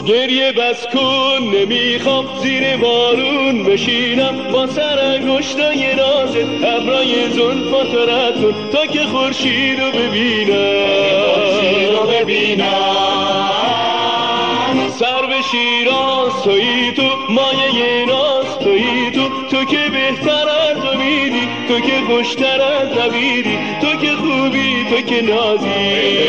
گریه بس کن نمیخوام زیر بارون بشینم با سر انگشتای نازت ابرای زلفات رد کن تا که خورشید رو ببینم سر به شیراز تویی تو مایه ناز تویی تو که بهتر از امیدی تو که خوشتر از نویدی تو که خوبی تو که نازی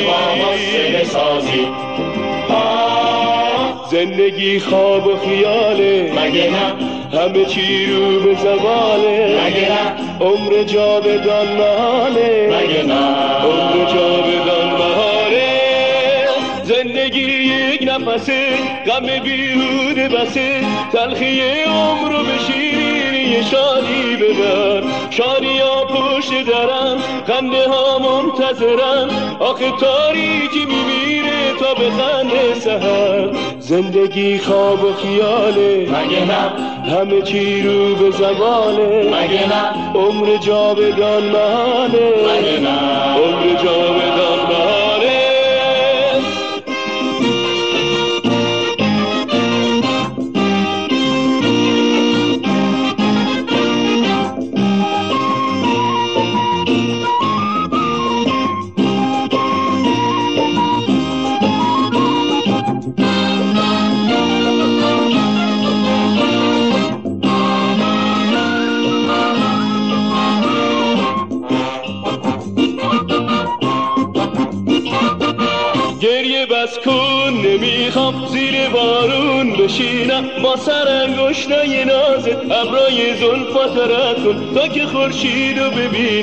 زندگی خواب و خیاله مگه نه همه چی رو به زواله مگه نه عمر جاودان محاله مگه نه عمر جاودان محاله زندگی یک نفسه غم بیهوده بسه تلخی عمر رو به شیرینی شادی ببر شادیا پشت درم خنده ها منتظرم آخه تاریکی میمیره تا به خنده سحر زندگی خواب و خیاله مگه نه همه چی رو به زواله مگه نه عمر جاودان محاله مگه نه عمر جاودان محاله گریه بس کن نمیخوام زیر بارون بشینم با سر انگشتای نازت ابرای زلفات رد کن تا که خورشید رو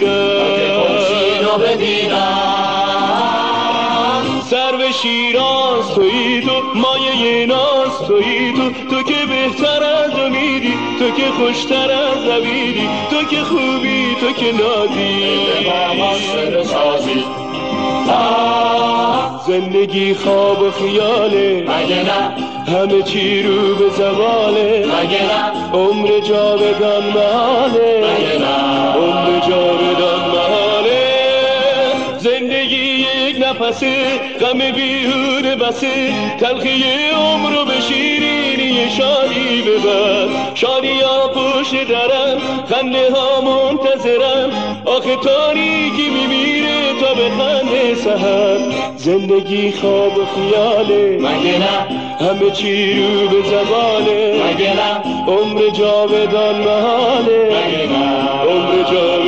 ببینم سر به شیراز تویی تو مایه ناز تویی تو که بهتر از امیدی تو که خوشتر از نویدی تو که خوبی تو که نازی زندگی خواب و خیاله مگه نه همه چی رو به زواله مگه نه عمر جاودان محاله مگه نه عمر جاودان محاله زندگی یک نفسه غم بیهوده بسه تلخی عمر رو به شیرینی شادی ببر شادیا پشت درم خنده ها منتظرم آخه تاریکی میمیره تا به خنده سحر زندگی خواب و خیاله مگه نه همه چی رو به زواله مگه نه عمر جاودان محاله مگه نه عمر جاودان